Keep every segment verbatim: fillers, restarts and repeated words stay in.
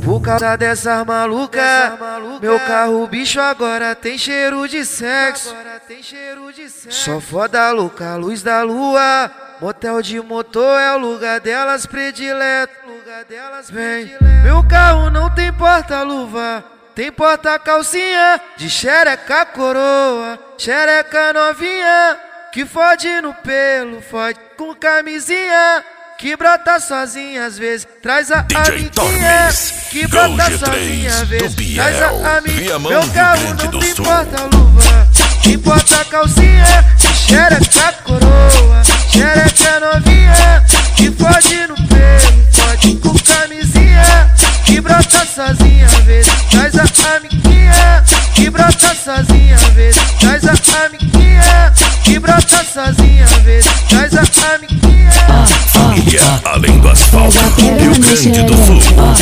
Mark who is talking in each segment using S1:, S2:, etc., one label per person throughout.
S1: Por causa dessas malucas, meu carro bicho agora tem cheiro de sexo. Só foda louca, luz da lua. Motel de motor é o lugar delas predileto. Vem, meu carro não tem porta-luva, tem porta-calcinha de xereca coroa, xereca novinha, que fode no pelo, fode com camisinha, que brota sozinha às vezes, traz a amiguinha, que brota sozinha às vezes, traz a amiguinha. Meu carro não tem porta-luva, tem porta-calcinha de xereca coroa, xereca novinha, que fode no pelo, fode com camisinha, que brota sozinha às vezes, traz a amiguinha, que brota sozinha às vezes, traz a amiguinha, que brota sozinha às vezes, traz a amiguinha.
S2: Família além do asfalto, Rio Grande do Sul.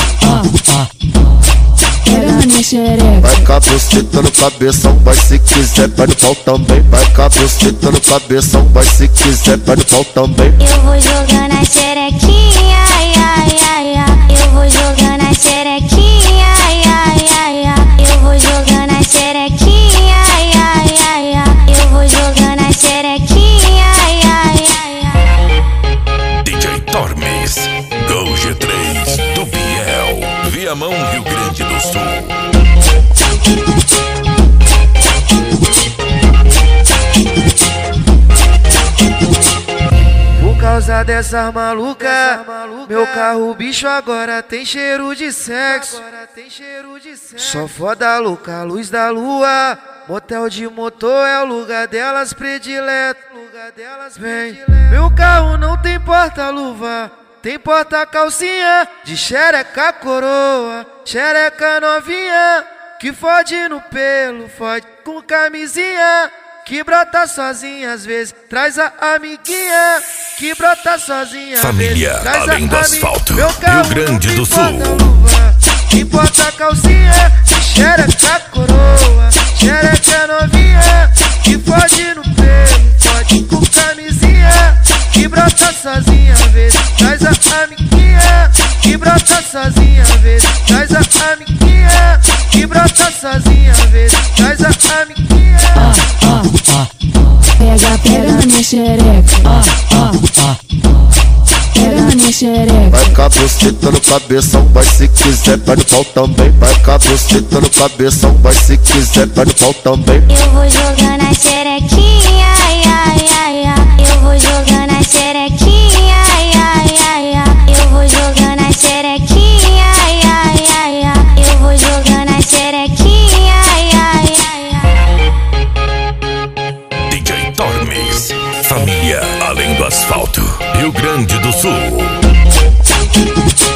S3: Vai caboceta no cabeção, vai se quiser, vai no pau também. Vai caboceta no cabeção, vai se quiser, vai no pau também.
S4: Eu vou jogando a xerequinha, ai, ai, ai, ai. Eu vou jogando a xerequinha, ai, ai, ai, ai. Eu vou jogando a xerequinha, ai, ai, ai, ai. Eu vou jogando a xerequinha, ai, ai, ai, ai.
S2: D J Tormes, Gol G três do Biel, Viamão, Rio Grande do Sul.
S1: Por causa dessas malucas, meu carro bicho agora tem cheiro de sexo. Só foda louca, luz da lua. Motel de motor é o lugar delas predileto. Vem, meu carro não tem porta-luva, tem porta-calcinha de xereca coroa, xereca novinha, que fode no pelo, fode com camisinha, que brota sozinha às vezes, traz a amiguinha, que brota sozinha às vezes,
S2: Família
S1: traz
S2: além do
S1: a
S2: asfalto,
S1: meu carro
S2: Rio Grande
S1: não
S2: do
S1: tem
S2: Sul.
S1: porta-luva, tem porta-calcinha de xereca coroa, xereca novinha, que fode no pelo, fode com camisinha, que brota sozinha às vezes, traz a amiguinha, que brota sozinha às vezes, traz a amiguinha, que brota sozinha às vezes, traz a amiguinha.
S5: Pega, pega na minha xereca, pega na minha xereca.
S3: Vai caboceta no cabeção, vai se quiser, vai no pau também. Vai caboceta no cabeção, vai se quiser, vai no pau também.
S4: Eu vou jogando a xerequinha, ai, ai, ai, ai. Eu vou jogando a xerequinha, ai, ai, ai, ai. Eu vou jogando a xerequinha, ai, ai, ai, ai. Eu vou jogando a xerequinha, ai, ai, ai, ai.
S2: D J Tormes, família além do asfalto, Rio Grande do Sul.